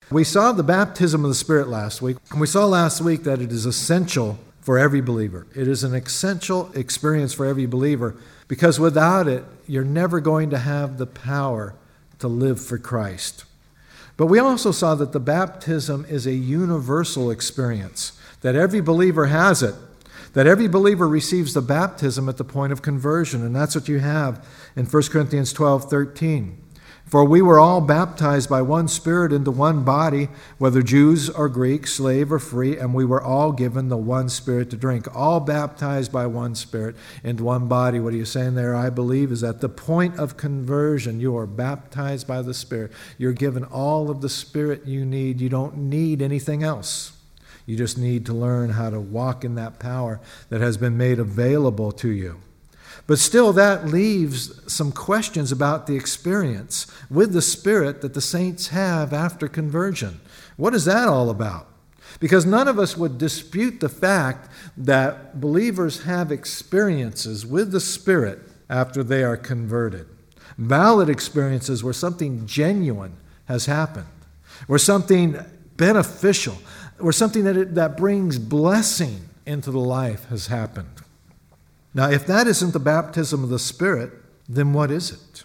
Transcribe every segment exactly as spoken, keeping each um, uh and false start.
We saw the baptism of the Spirit last week, and we saw last week that it is essential for every believer. It is an essential experience for every believer, because without it, you're never going to have the power to live for Christ. But we also saw that the baptism is a universal experience, that every believer has it, that every believer receives the baptism at the point of conversion, and that's what you have in First Corinthians twelve thirteen. For we were all baptized by one Spirit into one body, whether Jews or Greeks, slave or free, and we were all given the one Spirit to drink. All baptized by one Spirit into one body. What are you saying there, I believe, is at the point of conversion, you are baptized by the Spirit. You're given all of the Spirit you need. You don't need anything else. You just need to learn how to walk in that power that has been made available to you. But still, that leaves some questions about the experience with the Spirit that the saints have after conversion. What is that all about? Because none of us would dispute the fact that believers have experiences with the Spirit after they are converted. Valid experiences where something genuine has happened, where something beneficial, where something that, it, that brings blessing into the life has happened. Now, if that isn't the baptism of the Spirit, then what is it?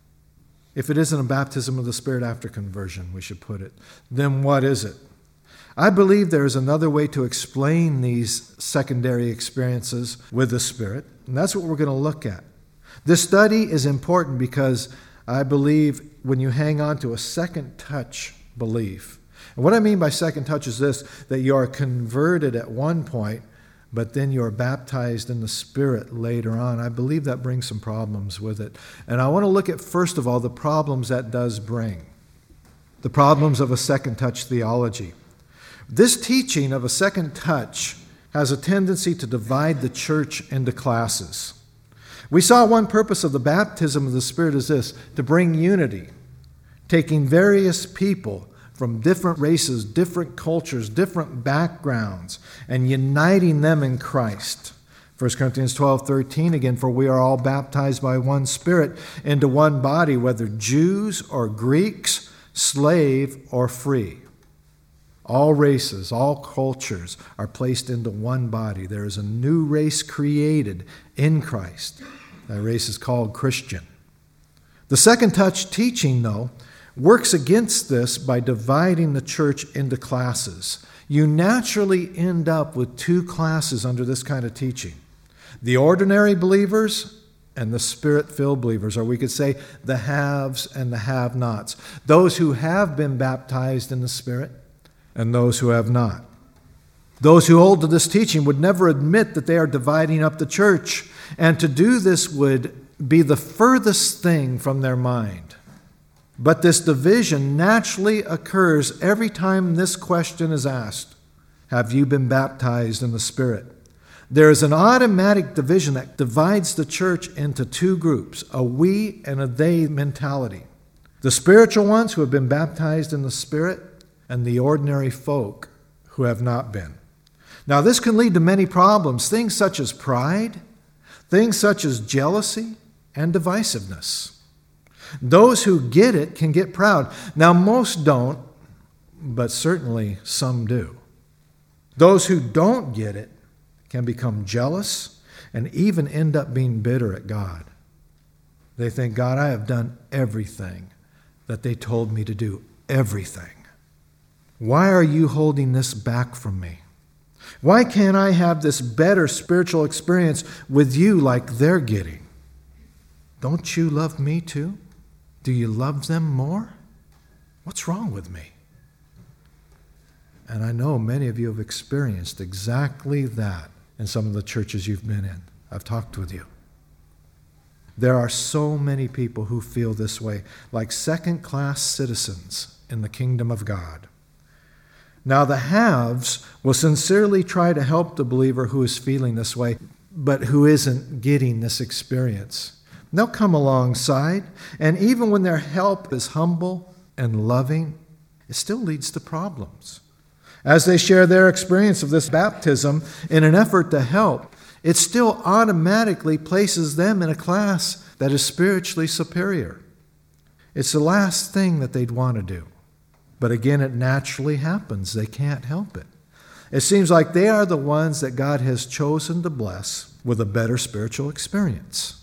If it isn't a baptism of the Spirit after conversion, we should put it, then what is it? I believe there is another way to explain these secondary experiences with the Spirit, and that's what we're going to look at. This study is important because I believe when you hang on to a second touch belief, and what I mean by second touch is this, that you are converted at one point, but then you're baptized in the Spirit later on. I believe that brings some problems with it. And I want to look at, first of all, the problems that does bring. The problems of a second touch theology. This teaching of a second touch has a tendency to divide the church into classes. We saw one purpose of the baptism of the Spirit is this, to bring unity, taking various people from different races, different cultures, different backgrounds, and uniting them in Christ. First Corinthians twelve thirteen, again, for we are all baptized by one Spirit into one body, whether Jews or Greeks, slave or free. All races, all cultures are placed into one body. There is a new race created in Christ. That race is called Christian. The second touch teaching, though, works against this by dividing the church into classes. You naturally end up with two classes under this kind of teaching. The ordinary believers and the Spirit-filled believers, or we could say the haves and the have-nots. Those who have been baptized in the Spirit and those who have not. Those who hold to this teaching would never admit that they are dividing up the church, and to do this would be the furthest thing from their mind. But this division naturally occurs every time this question is asked. Have you been baptized in the Spirit? There is an automatic division that divides the church into two groups, a we and a they mentality. The spiritual ones who have been baptized in the Spirit and the ordinary folk who have not been. Now, this can lead to many problems, things such as pride, things such as jealousy and divisiveness. Those who get it can get proud. Now, most don't, but certainly some do. Those who don't get it can become jealous and even end up being bitter at God. They think, God, I have done everything that they told me to do, everything. Why are you holding this back from me? Why can't I have this better spiritual experience with you like they're getting? Don't you love me too? Do you love them more? What's wrong with me? And I know many of you have experienced exactly that in some of the churches you've been in. I've talked with you. There are so many people who feel this way, like second-class citizens in the kingdom of God. Now, the haves will sincerely try to help the believer who is feeling this way, but who isn't getting this experience. They'll come alongside, and even when their help is humble and loving, it still leads to problems. As they share their experience of this baptism in an effort to help, it still automatically places them in a class that is spiritually superior. It's the last thing that they'd want to do. But again, it naturally happens. They can't help it. It seems like they are the ones that God has chosen to bless with a better spiritual experience.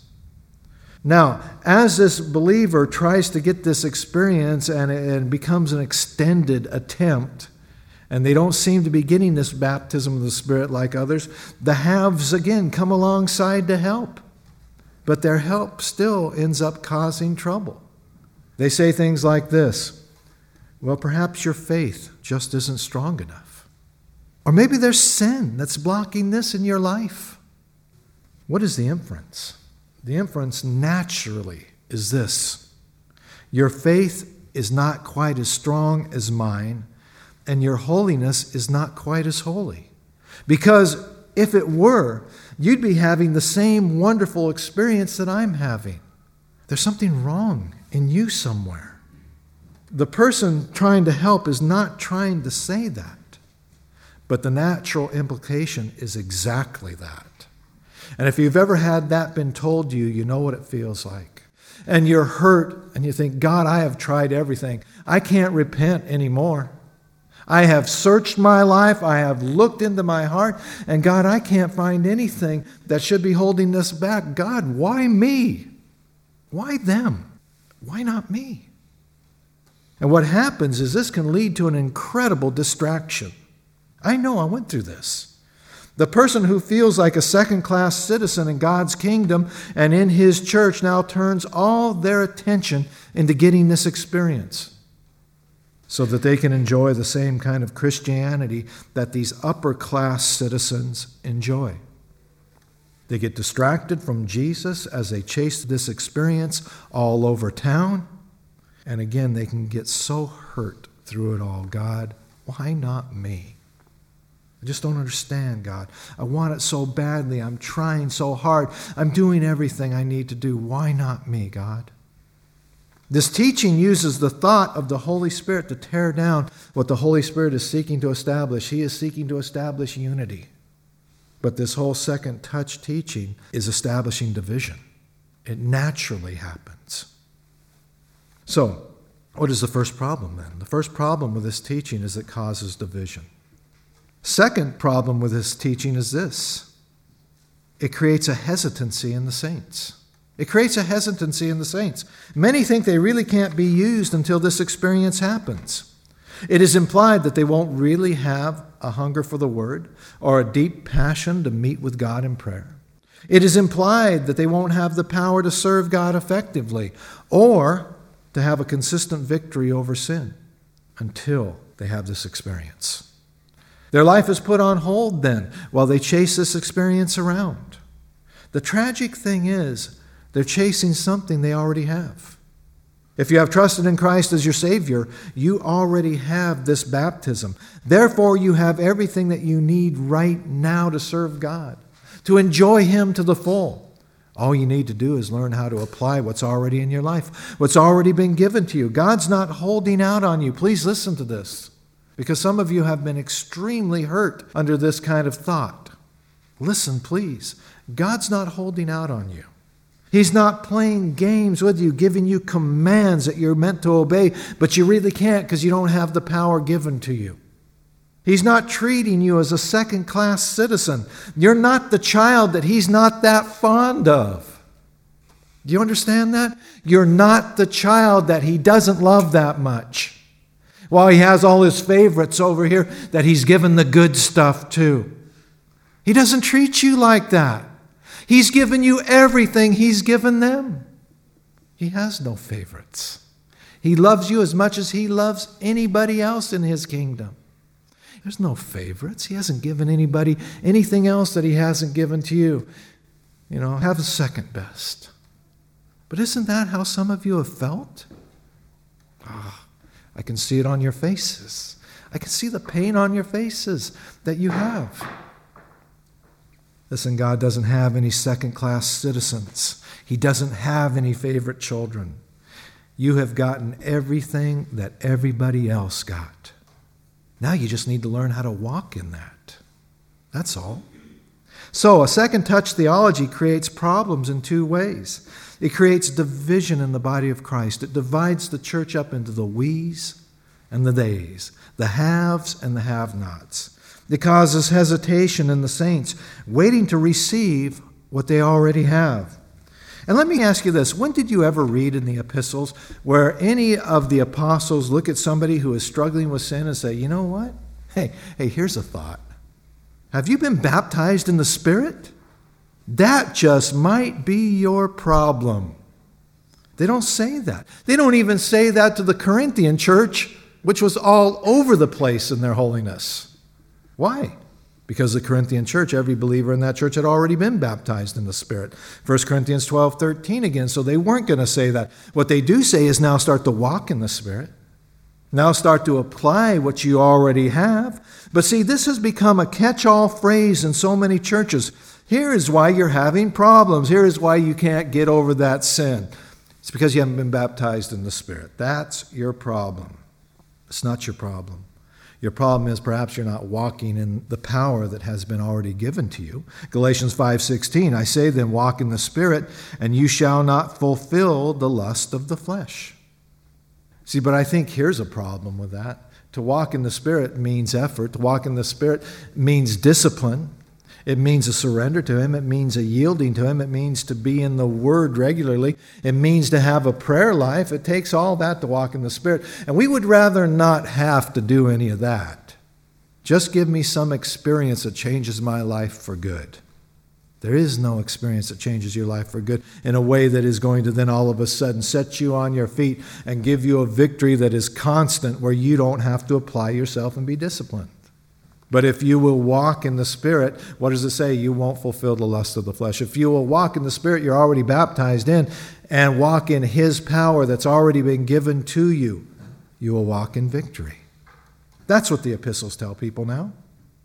Now, as this believer tries to get this experience and it becomes an extended attempt, and they don't seem to be getting this baptism of the Spirit like others, the haves again come alongside to help. But their help still ends up causing trouble. They say things like this: well, perhaps your faith just isn't strong enough. Or maybe there's sin that's blocking this in your life. What is the inference? The inference naturally is this: your faith is not quite as strong as mine, and your holiness is not quite as holy. Because if it were, you'd be having the same wonderful experience that I'm having. There's something wrong in you somewhere. The person trying to help is not trying to say that, but the natural implication is exactly that. And if you've ever had that been told to you, you know what it feels like. And you're hurt and you think, God, I have tried everything. I can't repent anymore. I have searched my life. I have looked into my heart. And God, I can't find anything that should be holding this back. God, why me? Why them? Why not me? And what happens is this can lead to an incredible distraction. I know, I went through this. The person who feels like a second-class citizen in God's kingdom and in His church now turns all their attention into getting this experience so that they can enjoy the same kind of Christianity that these upper-class citizens enjoy. They get distracted from Jesus as they chase this experience all over town. And again, they can get so hurt through it all. God, why not me? I just don't understand, God. I want it so badly. I'm trying so hard. I'm doing everything I need to do. Why not me, God? This teaching uses the thought of the Holy Spirit to tear down what the Holy Spirit is seeking to establish. He is seeking to establish unity. But this whole second touch teaching is establishing division. It naturally happens. So, what is the first problem then? The first problem with this teaching is it causes division. Second problem with this teaching is this: it creates a hesitancy in the saints. It creates a hesitancy in the saints. Many think they really can't be used until this experience happens. It is implied that they won't really have a hunger for the Word or a deep passion to meet with God in prayer. It is implied that they won't have the power to serve God effectively or to have a consistent victory over sin until they have this experience. Their life is put on hold then while they chase this experience around. The tragic thing is they're chasing something they already have. If you have trusted in Christ as your Savior, you already have this baptism. Therefore, you have everything that you need right now to serve God, to enjoy Him to the full. All you need to do is learn how to apply what's already in your life, what's already been given to you. God's not holding out on you. Please listen to this, because some of you have been extremely hurt under this kind of thought. Listen, please. God's not holding out on you. He's not playing games with you, giving you commands that you're meant to obey, but you really can't because you don't have the power given to you. He's not treating you as a second-class citizen. You're not the child that He's not that fond of. Do you understand that? You're not the child that He doesn't love that much. While He has all His favorites over here that He's given the good stuff to. He doesn't treat you like that. He's given you everything He's given them. He has no favorites. He loves you as much as He loves anybody else in His kingdom. There's no favorites. He hasn't given anybody anything else that He hasn't given to you. You know, have a second best. But isn't that how some of you have felt? Ah, I can see it on your faces. I can see the pain on your faces that you have. Listen, God doesn't have any second-class citizens. He doesn't have any favorite children. You have gotten everything that everybody else got. Now you just need to learn how to walk in that. That's all. So, a second touch theology creates problems in two ways. It creates division in the body of Christ. It divides the church up into the we's and the days, the haves and the have-nots. It causes hesitation in the saints, waiting to receive what they already have. And let me ask you this. When did you ever read in the epistles where any of the apostles look at somebody who is struggling with sin and say, you know what? Hey, hey, here's a thought. Have you been baptized in the Spirit? That just might be your problem. They don't say that. They don't even say that to the Corinthian church, which was all over the place in their holiness. Why? Because the Corinthian church, every believer in that church had already been baptized in the Spirit. First Corinthians twelve thirteen again, so they weren't going to say that. What they do say is now start to walk in the Spirit. Now start to apply what you already have. But see, this has become a catch-all phrase in so many churches. Here is why you're having problems. Here is why you can't get over that sin. It's because you haven't been baptized in the Spirit. That's your problem. It's not your problem. Your problem is perhaps you're not walking in the power that has been already given to you. Galatians five sixteen, I say then, walk in the Spirit, and you shall not fulfill the lust of the flesh. See, but I think here's a problem with that. To walk in the Spirit means effort. To walk in the Spirit means discipline. It means a surrender to Him. It means a yielding to Him. It means to be in the Word regularly. It means to have a prayer life. It takes all that to walk in the Spirit. And we would rather not have to do any of that. Just give me some experience that changes my life for good. There is no experience that changes your life for good in a way that is going to then all of a sudden set you on your feet and give you a victory that is constant where you don't have to apply yourself and be disciplined. But if you will walk in the Spirit, what does it say? You won't fulfill the lust of the flesh. If you will walk in the Spirit you're already baptized in and walk in His power that's already been given to you, you will walk in victory. That's what the epistles tell people now.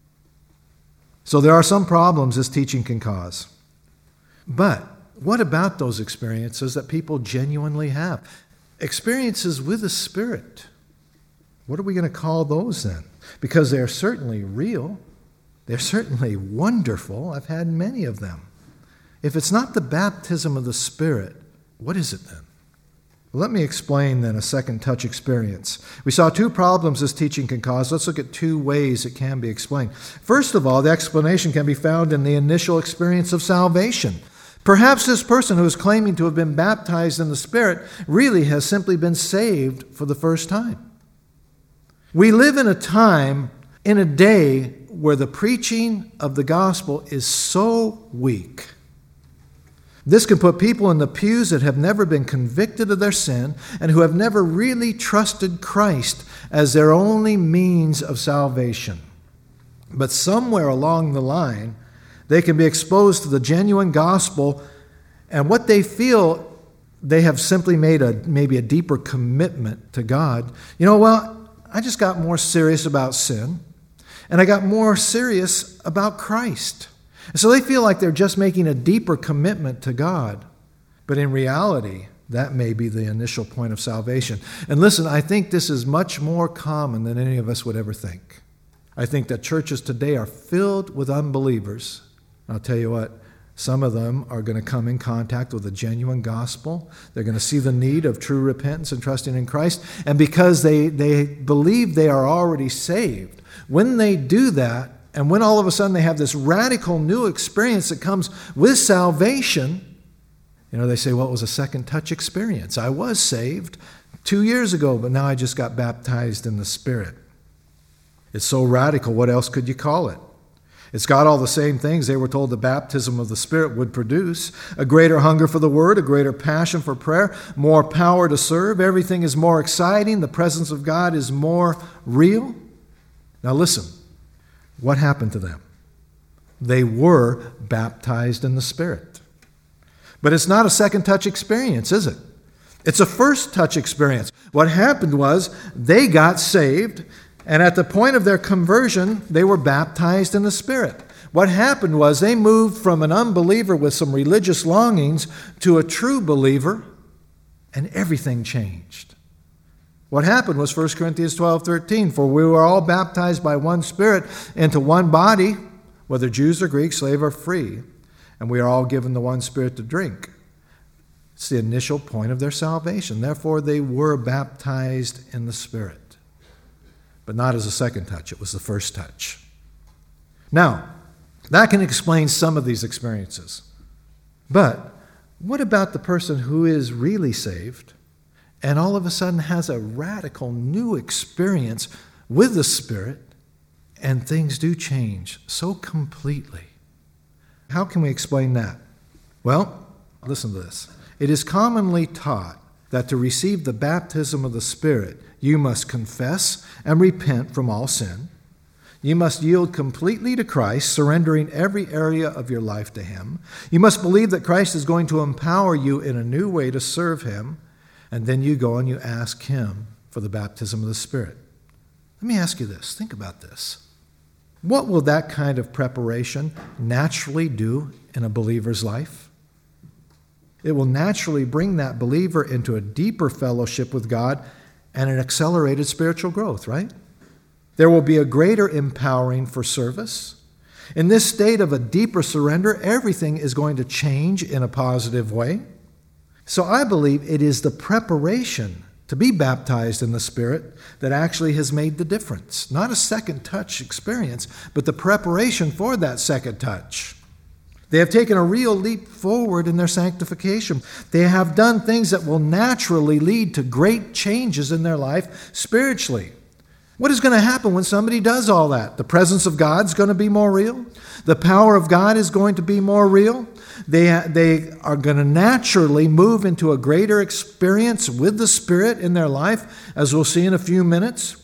So there are some problems this teaching can cause. But what about those experiences that people genuinely have? Experiences with the Spirit. What are we going to call those then? Because they're certainly real. They're certainly wonderful. I've had many of them. If it's not the baptism of the Spirit, what is it then? Let me explain then a second touch experience. We saw two problems this teaching can cause. Let's look at two ways it can be explained. First of all, the explanation can be found in the initial experience of salvation. Perhaps this person who is claiming to have been baptized in the Spirit really has simply been saved for the first time. We live in a time, in a day, where the preaching of the gospel is so weak. This can put people in the pews that have never been convicted of their sin and who have never really trusted Christ as their only means of salvation. But somewhere along the line, they can be exposed to the genuine gospel, and what they feel, they have simply made a maybe a deeper commitment to God. You know, well, I just got more serious about sin, and I got more serious about Christ. And so they feel like they're just making a deeper commitment to God. But in reality, that may be the initial point of salvation. And listen, I think this is much more common than any of us would ever think. I think that churches today are filled with unbelievers. I'll tell you what, some of them are going to come in contact with a genuine gospel. They're going to see the need of true repentance and trusting in Christ. And because they, they believe they are already saved, when they do that, and when all of a sudden they have this radical new experience that comes with salvation, you know, they say, well, it was a second touch experience. I was saved two years ago, but now I just got baptized in the Spirit. It's so radical, what else could you call it? It's got all the same things they were told the baptism of the Spirit would produce. A greater hunger for the Word, a greater passion for prayer, more power to serve. Everything is more exciting. The presence of God is more real. Now listen, what happened to them? They were baptized in the Spirit. But it's not a second touch experience, is it? It's a first touch experience. What happened was they got saved, and at the point of their conversion, they were baptized in the Spirit. What happened was they moved from an unbeliever with some religious longings to a true believer, and everything changed. What happened was First Corinthians twelve thirteen, for we were all baptized by one Spirit into one body, whether Jews or Greeks, slave or free, and we are all given the one Spirit to drink. It's the initial point of their salvation. Therefore, they were baptized in the Spirit. but not as a second touch. It was the first touch. Now, that can explain some of these experiences. But what about the person who is really saved and all of a sudden has a radical new experience with the Spirit and things do change so completely? How can we explain that? Well, listen to this. It is commonly taught that to receive the baptism of the Spirit, you must confess and repent from all sin. You must yield completely to Christ, surrendering every area of your life to Him. You must believe that Christ is going to empower you in a new way to serve Him, and then you go and you ask Him for the baptism of the Spirit. Let me ask you this. Think about this. What will that kind of preparation naturally do in a believer's life? It will naturally bring that believer into a deeper fellowship with God and an accelerated spiritual growth, right? There will be a greater empowering for service. In this state of a deeper surrender, everything is going to change in a positive way. So I believe it is the preparation to be baptized in the Spirit that actually has made the difference. Not a second touch experience, but the preparation for that second touch. They have taken a real leap forward in their sanctification. They have done things that will naturally lead to great changes in their life spiritually. What is going to happen when somebody does all that? The presence of God is going to be more real. The power of God is going to be more real. They, they are going to naturally move into a greater experience with the Spirit in their life, as we'll see in a few minutes.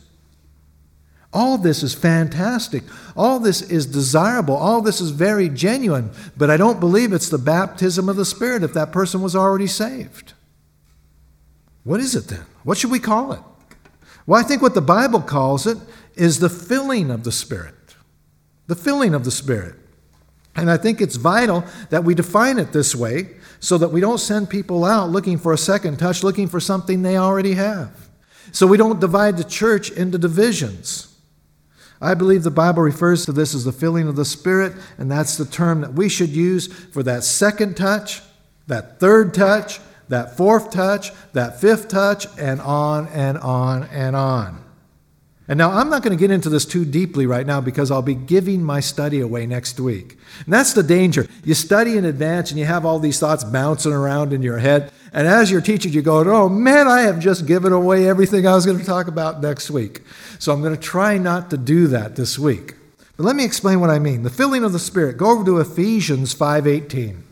All this is fantastic. All this is desirable. All this is very genuine. But I don't believe it's the baptism of the Spirit if that person was already saved. What is it then? What should we call it? Well, I think what the Bible calls it is the filling of the Spirit. The filling of the Spirit. And I think it's vital that we define it this way so that we don't send people out looking for a second touch, looking for something they already have. So we don't divide the church into divisions. I believe the Bible refers to this as the filling of the Spirit, and that's the term that we should use for that second touch, that third touch, that fourth touch, that fifth touch, and on and on and on. And now I'm not going to get into this too deeply right now because I'll be giving my study away next week. And that's the danger. You study in advance and you have all these thoughts bouncing around in your head. And as you're teaching, you go, oh man, I have just given away everything I was going to talk about next week. So I'm going to try not to do that this week. But let me explain what I mean. The filling of the Spirit. Go over to Ephesians five eighteen.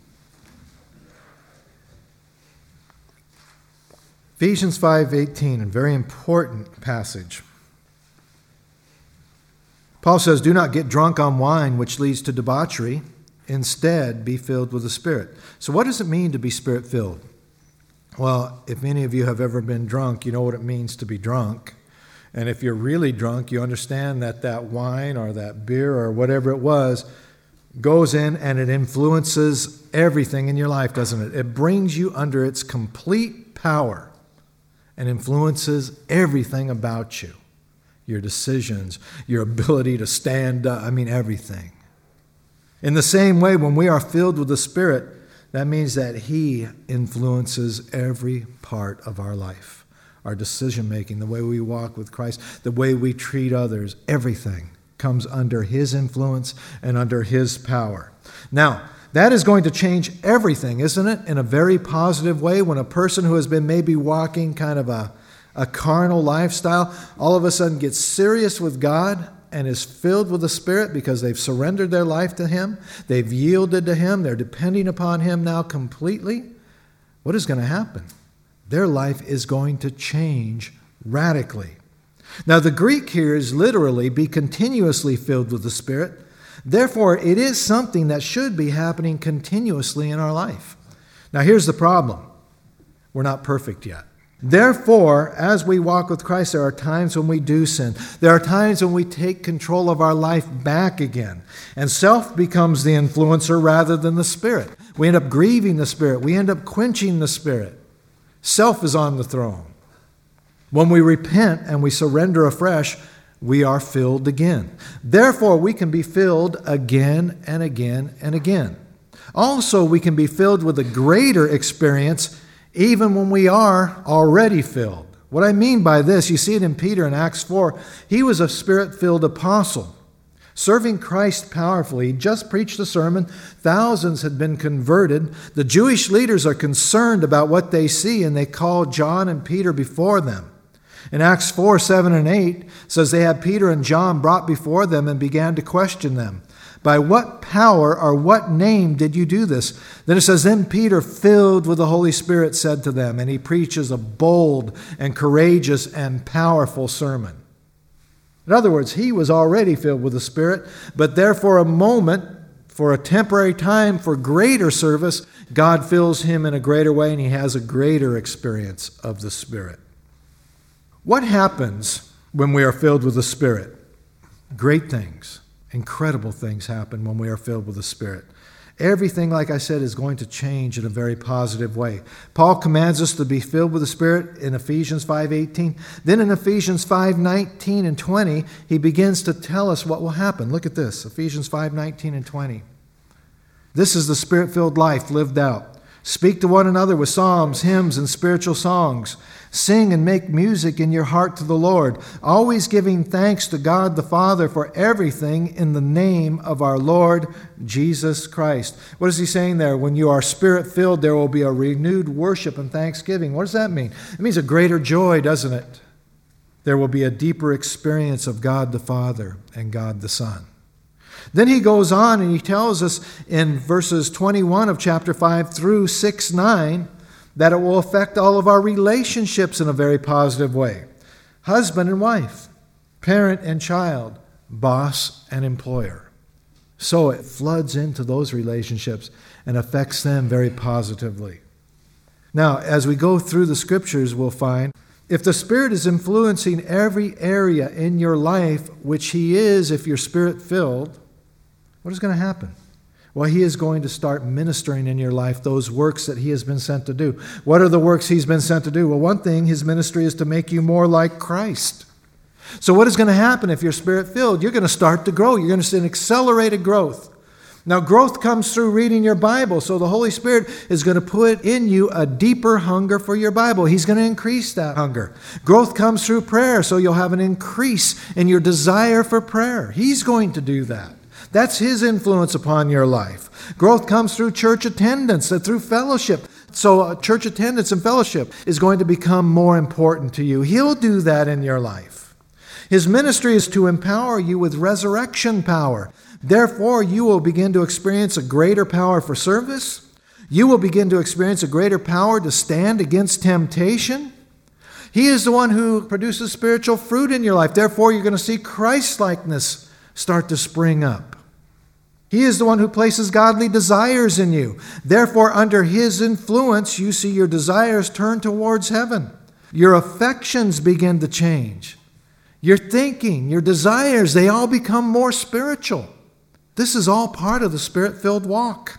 Ephesians five eighteen, a very important passage. Paul says, do not get drunk on wine, which leads to debauchery. Instead, be filled with the Spirit. So what does it mean to be Spirit-filled? Well, if any of you have ever been drunk, you know what it means to be drunk. And if you're really drunk, you understand that that wine or that beer or whatever it was goes in and it influences everything in your life, doesn't it? It brings you under its complete power and influences everything about you. Your decisions, your ability to stand up, I mean everything. In the same way, when we are filled with the Spirit, that means that He influences every part of our life. Our decision-making, the way we walk with Christ, the way we treat others, everything comes under His influence and under His power. Now, that is going to change everything, isn't it? In a very positive way. When a person who has been maybe walking kind of a a carnal lifestyle, all of a sudden gets serious with God and is filled with the Spirit because they've surrendered their life to Him. They've yielded to Him. They're depending upon Him now completely. What is going to happen? Their life is going to change radically. Now, the Greek here is literally be continuously filled with the Spirit. Therefore, it is something that should be happening continuously in our life. Now, here's the problem. We're not perfect yet. Therefore, as we walk with Christ, there are times when we do sin. There are times when we take control of our life back again. And self becomes the influencer rather than the Spirit. We end up grieving the Spirit. We end up quenching the Spirit. Self is on the throne. When we repent and we surrender afresh, we are filled again. Therefore, we can be filled again and again and again. Also, we can be filled with a greater experience even when we are already filled What I mean by this, you see it in Peter in Acts four. He was a Spirit-filled apostle, serving Christ powerfully. He just preached a sermon. Thousands had been converted. The Jewish leaders are concerned about what they see, and they call John and Peter before them. In Acts four, seven, and eight, it says they had Peter and John brought before them and began to question them. By what power or what name did you do this? Then it says, then Peter, filled with the Holy Spirit, said to them, and he preaches a bold and courageous and powerful sermon. In other words, he was already filled with the Spirit, but there for a moment, for a temporary time, for greater service, God fills him in a greater way, and he has a greater experience of the Spirit. What happens when we are filled with the Spirit? Great things, incredible things happen when we are filled with the Spirit. Everything, like I said, is going to change in a very positive way. Paul commands us to be filled with the Spirit in Ephesians five eighteen. Then in Ephesians five nineteen and twenty, he begins to tell us what will happen. Look at this, Ephesians five nineteen and twenty. This is the Spirit-filled life lived out. Speak to one another with psalms, hymns, and spiritual songs. Sing and make music in your heart to the Lord, always giving thanks to God the Father for everything in the name of our Lord Jesus Christ. What is he saying there? When you are Spirit-filled, there will be a renewed worship and thanksgiving. What does that mean? It means a greater joy, doesn't it? There will be a deeper experience of God the Father and God the Son. Then he goes on and he tells us in verses twenty-one of chapter five through six nine that it will affect all of our relationships in a very positive way. Husband and wife, parent and child, boss and employer. So it floods into those relationships and affects them very positively. Now, as we go through the scriptures, we'll find if the Spirit is influencing every area in your life, which he is if you're Spirit-filled, what is going to happen? Well, he is going to start ministering in your life those works that he has been sent to do. What are the works he's been sent to do? Well, one thing, his ministry is to make you more like Christ. So what is going to happen if you're Spirit-filled? You're going to start to grow. You're going to see an accelerated growth. Now, growth comes through reading your Bible. So the Holy Spirit is going to put in you a deeper hunger for your Bible. He's going to increase that hunger. Growth comes through prayer. So you'll have an increase in your desire for prayer. He's going to do that. That's his influence upon your life. Growth comes through church attendance and through fellowship. So uh, church attendance and fellowship is going to become more important to you. He'll do that in your life. His ministry is to empower you with resurrection power. Therefore, you will begin to experience a greater power for service. You will begin to experience a greater power to stand against temptation. He is the one who produces spiritual fruit in your life. Therefore, you're going to see Christ-likeness start to spring up. He is the one who places godly desires in you. Therefore, under his influence, you see your desires turn towards heaven. Your affections begin to change. Your thinking, your desires, they all become more spiritual. This is all part of the Spirit-filled walk.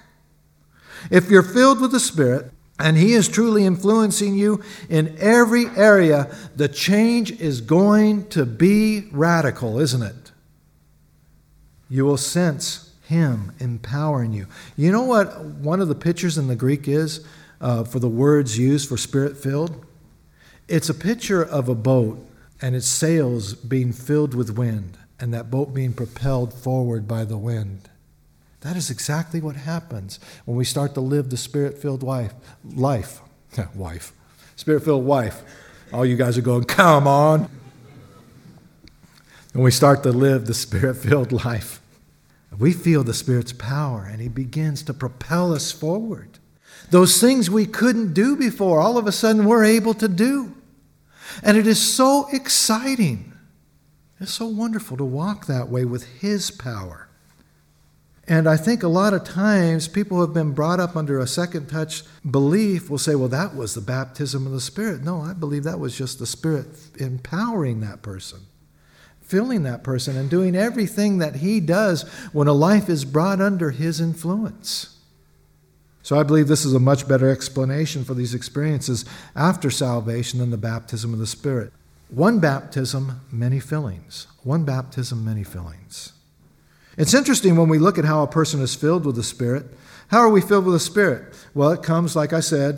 If you're filled with the Spirit, and he is truly influencing you in every area, the change is going to be radical, isn't it? You will sense him empowering you. You know what one of the pictures in the Greek is uh, for the words used for Spirit-filled? It's a picture of a boat and its sails being filled with wind and that boat being propelled forward by the wind. That is exactly what happens when we start to live the Spirit-filled wife, life. wife. Spirit-filled wife. All you guys are going, come on. When we start to live the Spirit-filled life, we feel the Spirit's power, and he begins to propel us forward. Those things we couldn't do before, all of a sudden we're able to do. And it is so exciting. It's so wonderful to walk that way with his power. And I think a lot of times people who have been brought up under a second touch belief will say, well, that was the baptism of the Spirit. No, I believe that was just the Spirit empowering that person, filling that person and doing everything that he does when a life is brought under his influence. So I believe this is a much better explanation for these experiences after salvation than the baptism of the Spirit. One baptism, many fillings. One baptism, many fillings. It's interesting when we look at how a person is filled with the Spirit. How are we filled with the Spirit? Well, it comes, like I said,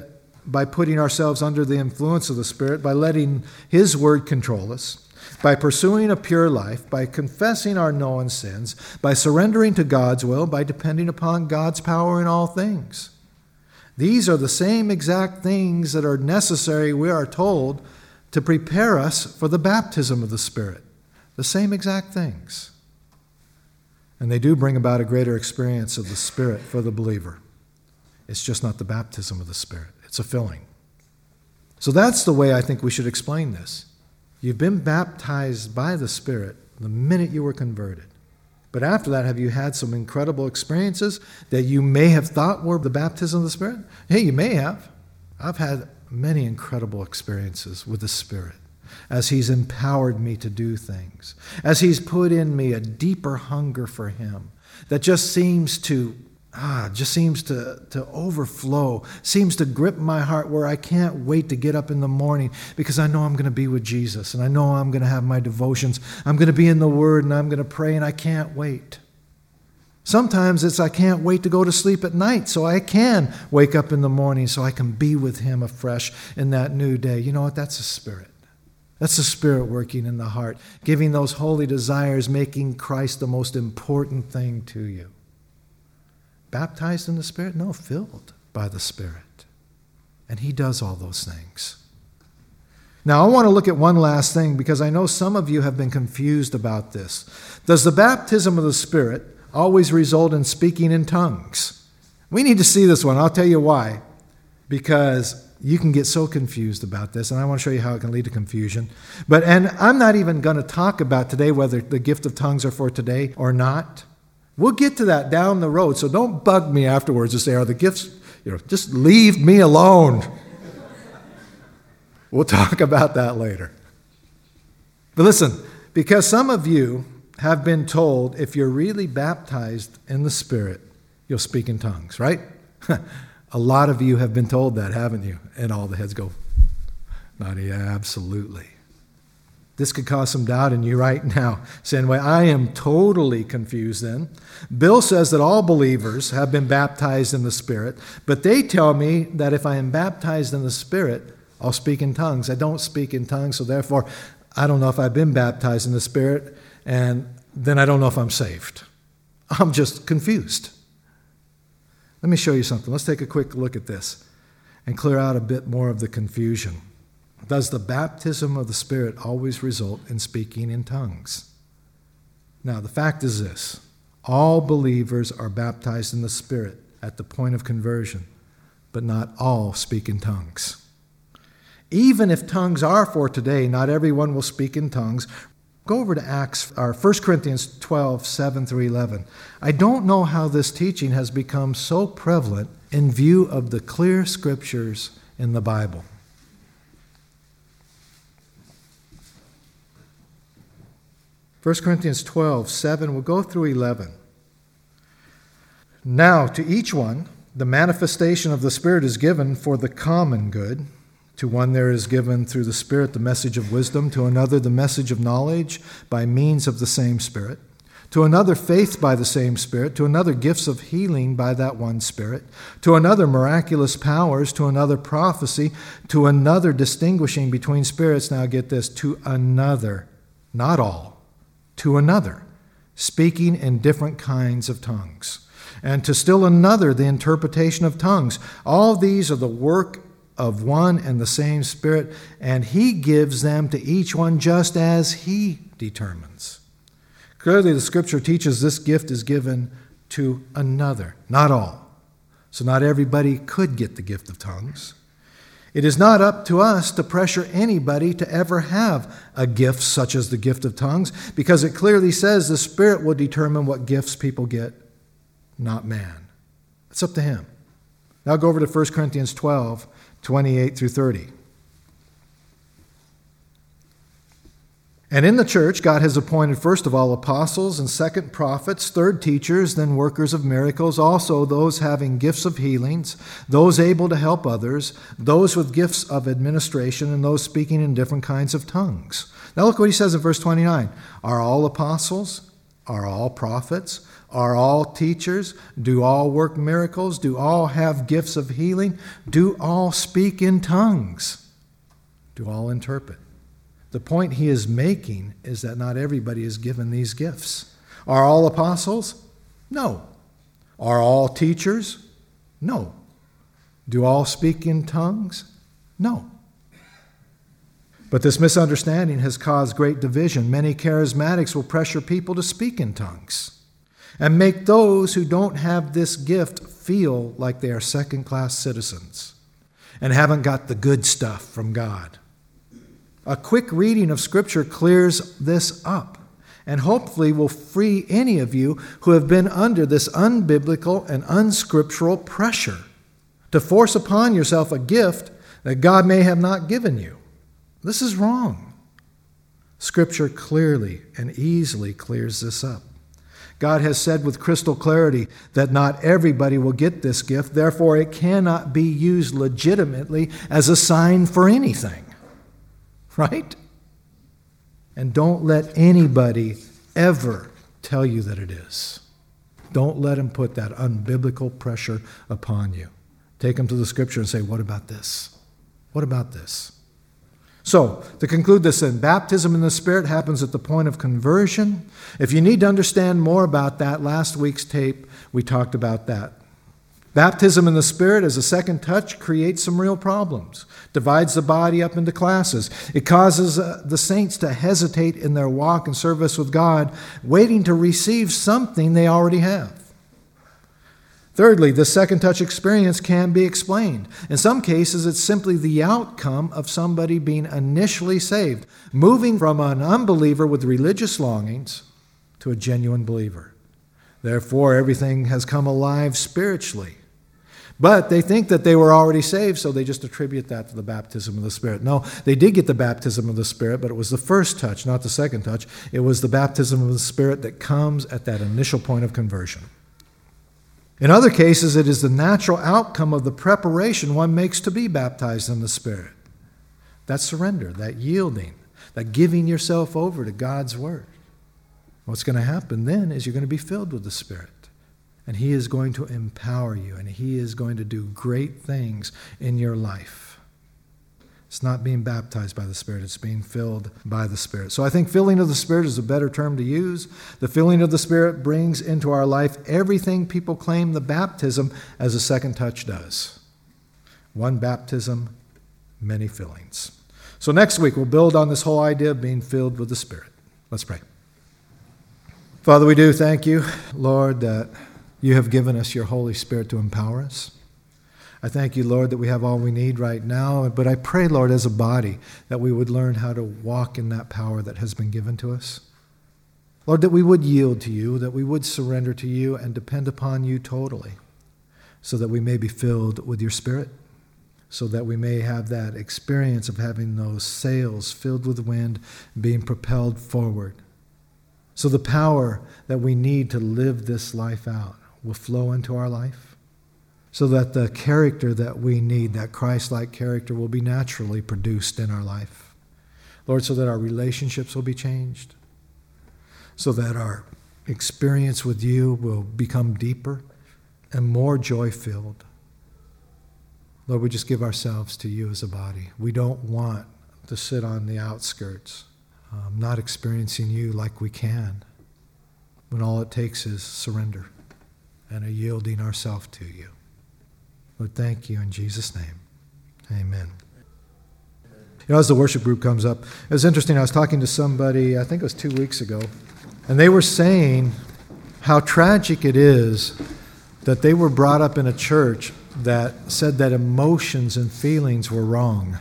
by putting ourselves under the influence of the Spirit, by letting His Word control us, by pursuing a pure life, by confessing our known sins, by surrendering to God's will, by depending upon God's power in all things. These are the same exact things that are necessary, we are told, to prepare us for the baptism of the Spirit. The same exact things. And they do bring about a greater experience of the Spirit for the believer. It's just not the baptism of the Spirit. It's a filling. So that's the way I think we should explain this. You've been baptized by the Spirit the minute you were converted. But after that, have you had some incredible experiences that you may have thought were the baptism of the Spirit? Hey, you may have. I've had many incredible experiences with the Spirit as He's empowered me to do things, as He's put in me a deeper hunger for Him that just seems to Ah, just seems to, to overflow, seems to grip my heart where I can't wait to get up in the morning because I know I'm going to be with Jesus and I know I'm going to have my devotions. I'm going to be in the Word and I'm going to pray and I can't wait. Sometimes it's I can't wait to go to sleep at night so I can wake up in the morning so I can be with Him afresh in that new day. You know what? That's the Spirit. That's the Spirit working in the heart, giving those holy desires, making Christ the most important thing to you. Baptized in the Spirit? No, filled by the Spirit. And He does all those things. Now, I want to look at one last thing because I know some of you have been confused about this. Does the baptism of the Spirit always result in speaking in tongues? We need to see this one. I'll tell you why. Because you can get so confused about this, and I want to show you how it can lead to confusion. But and I'm not even going to talk about today whether the gift of tongues are for today or not. We'll get to that down the road, so don't bug me afterwards and say, are the gifts, you know, just leave me alone. We'll talk about that later. But listen, because some of you have been told if you're really baptized in the Spirit, you'll speak in tongues, right? A lot of you have been told that, haven't you? And all the heads go, Nadia, absolutely. This could cause some doubt in you right now, saying, well, I am totally confused then. Bill says that all believers have been baptized in the Spirit, but they tell me that if I am baptized in the Spirit, I'll speak in tongues. I don't speak in tongues, so therefore, I don't know if I've been baptized in the Spirit, and then I don't know if I'm saved. I'm just confused. Let me show you something. Let's take a quick look at this and clear out a bit more of the confusion. Does the baptism of the Spirit always result in speaking in tongues? Now, the fact is this. All believers are baptized in the Spirit at the point of conversion, but not all speak in tongues. Even if tongues are for today, not everyone will speak in tongues. Go over to Acts, or First Corinthians twelve, seven through eleven. I don't know how this teaching has become so prevalent in view of the clear scriptures in the Bible. First Corinthians twelve, seven, we'll go through eleven. Now, to each one, the manifestation of the Spirit is given for the common good. To one there is given through the Spirit the message of wisdom, to another the message of knowledge by means of the same Spirit, to another faith by the same Spirit, to another gifts of healing by that one Spirit, to another miraculous powers, to another prophecy, to another distinguishing between spirits. Now get this, to another, not all, to another, speaking in different kinds of tongues, and to still another the interpretation of tongues. All these are the work of one and the same Spirit, and He gives them to each one just as He determines. Clearly, the Scripture teaches this gift is given to another, not all. So not everybody could get the gift of tongues. It is not up to us to pressure anybody to ever have a gift such as the gift of tongues, because it clearly says the Spirit will determine what gifts people get, not man. It's up to Him. Now go over to First Corinthians twelve, twenty-eight through thirty. And in the church, God has appointed first of all apostles, and second prophets, third teachers, then workers of miracles, also those having gifts of healings, those able to help others, those with gifts of administration, and those speaking in different kinds of tongues. Now look what he says in verse twenty-nine. Are all apostles? Are all prophets? Are all teachers? Do all work miracles? Do all have gifts of healing? Do all speak in tongues? Do all interpret? The point he is making is that not everybody is given these gifts. Are all apostles? No. Are all teachers? No. Do all speak in tongues? No. But this misunderstanding has caused great division. Many charismatics will pressure people to speak in tongues and make those who don't have this gift feel like they are second-class citizens and haven't got the good stuff from God. A quick reading of Scripture clears this up and hopefully will free any of you who have been under this unbiblical and unscriptural pressure to force upon yourself a gift that God may have not given you. This is wrong. Scripture clearly and easily clears this up. God has said with crystal clarity that not everybody will get this gift, therefore it cannot be used legitimately as a sign for anything. Right? And don't let anybody ever tell you that it is. Don't let him put that unbiblical pressure upon you. Take them to the Scripture and say, what about this? What about this? So, to conclude this then, baptism in the Spirit happens at the point of conversion. If you need to understand more about that, last week's tape, we talked about that. Baptism in the Spirit as a second touch creates some real problems. Divides the body up into classes. It causes uh, the saints to hesitate in their walk and service with God, waiting to receive something they already have. Thirdly, the second touch experience can be explained. In some cases, it's simply the outcome of somebody being initially saved, moving from an unbeliever with religious longings to a genuine believer. Therefore, everything has come alive spiritually. But they think that they were already saved, so they just attribute that to the baptism of the Spirit. No, they did get the baptism of the Spirit, but it was the first touch, not the second touch. It was the baptism of the Spirit that comes at that initial point of conversion. In other cases, it is the natural outcome of the preparation one makes to be baptized in the Spirit. That surrender, that yielding, that giving yourself over to God's Word. What's going to happen then is you're going to be filled with the Spirit. And He is going to empower you, and He is going to do great things in your life. It's not being baptized by the Spirit, it's being filled by the Spirit. So I think filling of the Spirit is a better term to use. The filling of the Spirit brings into our life everything people claim the baptism as a second touch does. One baptism, many fillings. So next week we'll build on this whole idea of being filled with the Spirit. Let's pray. Father, we do thank you, Lord, that you have given us your Holy Spirit to empower us. I thank you, Lord, that we have all we need right now. But I pray, Lord, as a body, that we would learn how to walk in that power that has been given to us. Lord, that we would yield to you, that we would surrender to you and depend upon you totally, so that we may be filled with your Spirit, so that we may have that experience of having those sails filled with wind being propelled forward. So the power that we need to live this life out will flow into our life, so that the character that we need, that Christ-like character, will be naturally produced in our life. Lord, so that our relationships will be changed, so that our experience with you will become deeper and more joy-filled. Lord, we just give ourselves to you as a body. We don't want to sit on the outskirts, um, not experiencing you like we can, when all it takes is surrender and a yielding ourselves to you. Lord, thank you in Jesus' name. Amen. You know, as the worship group comes up, it was interesting. I was talking to somebody, I think it was two weeks ago, and they were saying how tragic it is that they were brought up in a church that said that emotions and feelings were wrong.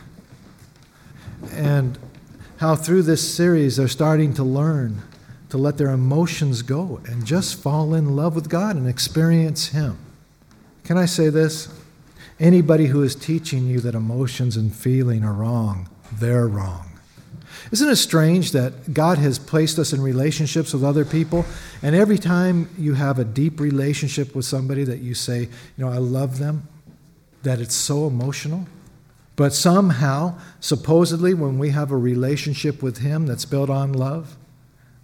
And how through this series they're starting to learn to let their emotions go and just fall in love with God and experience Him. Can I say this? Anybody who is teaching you that emotions and feeling are wrong, they're wrong. Isn't it strange that God has placed us in relationships with other people, and every time you have a deep relationship with somebody that you say, you know, I love them, that it's so emotional? But somehow, supposedly, when we have a relationship with Him that's built on love,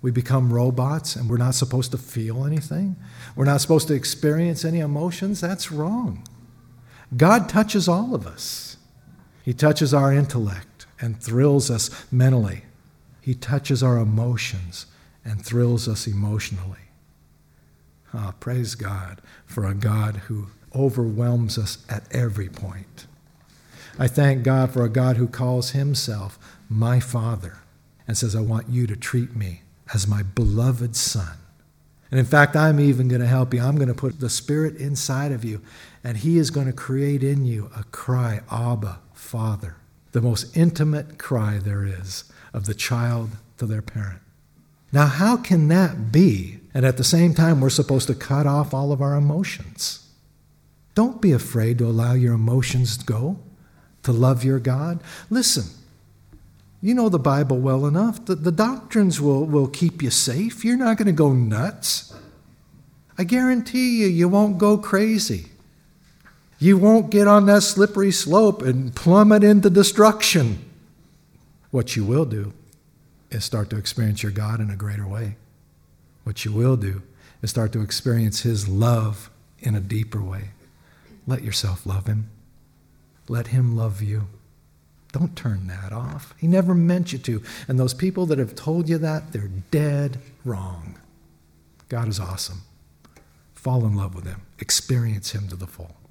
We become robots and we're not supposed to feel anything. We're not supposed to experience any emotions. That's wrong. God touches all of us. He touches our intellect and thrills us mentally. He touches our emotions and thrills us emotionally. Ah, praise God for a God who overwhelms us at every point. I thank God for a God who calls himself my Father and says, I want you to treat me as my beloved Son. And in fact, I'm even going to help you. I'm going to put the Spirit inside of you, and he is going to create in you a cry, Abba, Father, the most intimate cry there is of the child to their parent. Now, how can that be? And at the same time, we're supposed to cut off all of our emotions. Don't be afraid to allow your emotions to go, to love your God. Listen, you know the Bible well enough. The, the doctrines will, will keep you safe. You're not going to go nuts. I guarantee you, you won't go crazy. You won't get on that slippery slope and plummet into destruction. What you will do is start to experience your God in a greater way. What you will do is start to experience his love in a deeper way. Let yourself love him. Let him love you. Don't turn that off. He never meant you to. And those people that have told you that, they're dead wrong. God is awesome. Fall in love with him. Experience him to the full.